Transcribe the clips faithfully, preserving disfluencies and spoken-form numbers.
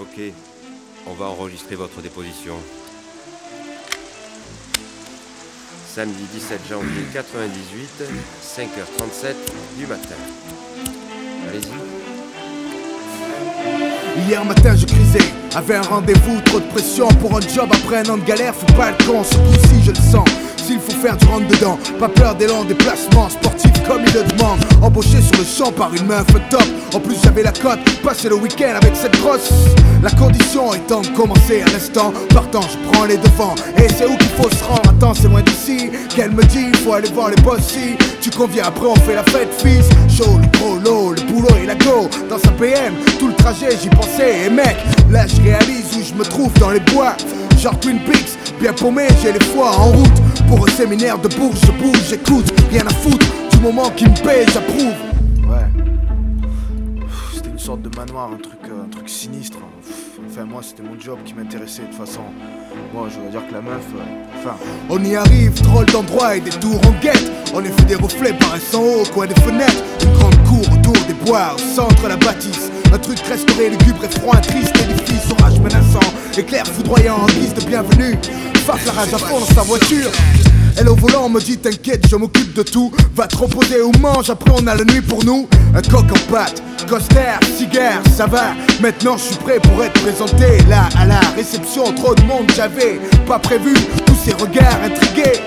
Ok, on va enregistrer votre déposition. Samedi dix-sept janvier quatre-vingt-dix-huit, cinq heures trente-sept du matin. Allez-y. Hier matin je crisais, avait un rendez-vous, trop de pression pour un job après un an de galère, fais pas le con, ce coup-ci je le sens. S'il faut faire du rentre-dedans, pas peur des longs déplacements sportifs comme il le demande. Embauché sur le champ par une meuf top. En plus j'avais la cote, passer le week-end avec cette grosse. La condition étant de commencer à l'instant. Partant je prends les devants. Et c'est où qu'il faut se rendre, attends c'est loin d'ici. Qu'elle me dit, faut aller voir les boss si tu conviens après on fait la fête fils. Chaud, le gros lot, le boulot et la go. Dans sa P M, tout le trajet j'y pensais. Et mec, là je réalise où je me trouve dans les bois. Genre Twin Peaks, bien paumé, j'ai les foies en route. Pour un séminaire de bourge, je bouge, j'écoute, rien à foutre, du moment qui me paye, j'approuve. Ouais. C'était une sorte de manoir, un truc, un truc sinistre. Enfin, moi, c'était mon job qui m'intéressait de toute façon. Moi, je veux dire que la meuf, euh, enfin. On y arrive, drôle d'endroit et des tours en guette. En effet, des reflets paraissent en haut, au coin des fenêtres. Une grande cour autour des bois, au centre la bâtisse. Un truc restauré, lugubre et froid, un triste édifice, orage menaçant, éclair foudroyant en guise de bienvenue. Faf la rage à fond dans sa voiture. Elle au volant me dit t'inquiète je m'occupe de tout. Va te reposer ou mange, après on a la nuit pour nous. Un coq en pâte, coster, cigare, ça va. Maintenant je suis prêt pour être présenté. Là à la réception, trop de monde j'avais pas prévu. Tous ces regards intrigués.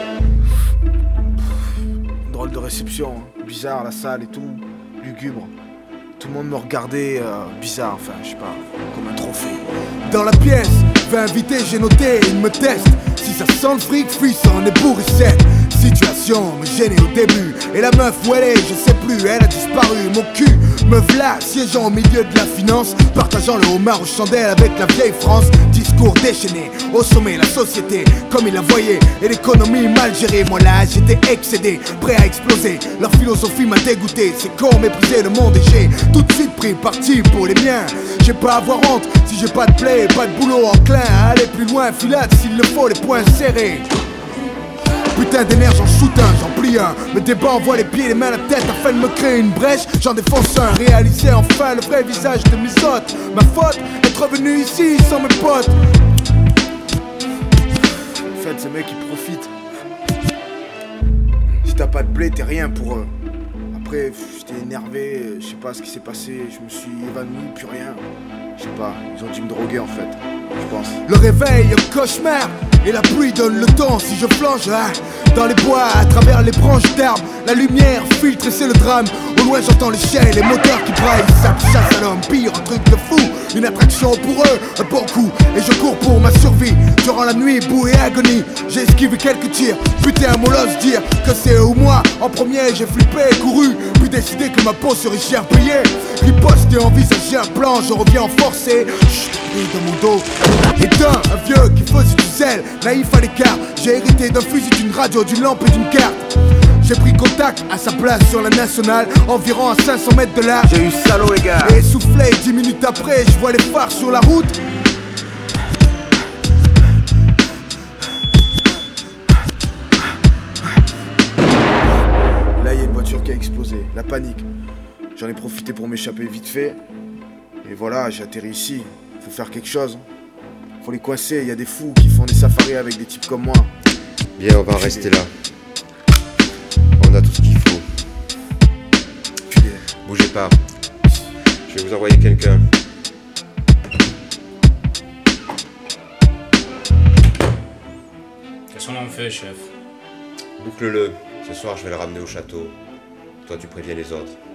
Drôle de réception, hein. Bizarre la salle et tout, lugubre. Tout le monde me regardait euh, bizarre, enfin je sais pas, comme un trophée. Dans la pièce, vais inviter, j'ai noté, il me teste. Si ça sent le fric, fuis en est bourré sec. Situation me gênait au début. Et la meuf où elle est, je sais plus, elle a disparu. Mon cul me v'là, siégeant au milieu de la finance. Partageant le homard aux chandelles avec la vieille France. Discours déchaîné, au sommet la société comme il la voyait. Et l'économie mal gérée, moi là j'étais excédé, prêt à exploser. Leur philosophie m'a dégoûté, c'est con mépriser le monde. Et j'ai tout de suite pris parti pour les miens. J'ai pas à avoir honte, si j'ai pas de play, pas de boulot enclin à aller plus loin, filade s'il le faut, les poings serrés. Putain d'énergie, j'en shoot un, j'en plie un. Me débat, envoie les pieds, les mains, la tête afin de me créer une brèche. J'en défonce un, réaliser enfin le vrai visage de mes hôtes. Ma faute, être revenu ici sans mes potes. En fait, ces mecs ils profitent. Si t'as pas de blé, t'es rien pour eux. Après, j'étais énervé, je sais pas ce qui s'est passé, je me suis évanoui, plus rien. Je sais pas, ils ont dû me droguer en fait, je pense. Le réveil, un cauchemar, et la pluie donne le temps si je flanche. Ah, dans les bois, à travers les branches d'arbres, la lumière filtre et c'est le drame. Au loin j'entends les chiens et les moteurs qui braillent. Ça chasse à l'homme, pire, un truc de fou. Une attraction pour eux, un bon coup. Et je cours pour ma survie, durant la nuit, boue et agonie. J'ai esquivé quelques tirs, putain mon l'ose dire que c'est eux ou moi. En premier j'ai flippé, couru, puis décidé que ma peau serait cher payée. Riposte et envisager un plan, je reviens en forcé. Chut, dans mon dos. Et d'un, un vieux qui faisait du zèle, naïf à l'écart. J'ai hérité d'un fusil, d'une radio, d'une lampe et d'une carte. J'ai pris contact à sa place sur la nationale, environ à cinq cents mètres de là. J'ai eu salaud les gars. Et essoufflé, dix minutes après, je vois les phares sur la route. Là, il y a une voiture qui a explosé, la panique. J'en ai profité pour m'échapper vite fait. Et voilà, j'ai atterri ici. Faut faire quelque chose. Faut les coincer, il y a des fous qui font des safaris avec des types comme moi. Bien, on va en rester là. On a tout ce qu'il faut. Bougez pas. Je vais vous envoyer quelqu'un. Qu'est-ce qu'on en fait, chef? Boucle-le. Ce soir, je vais le ramener au château. Toi, tu préviens les autres.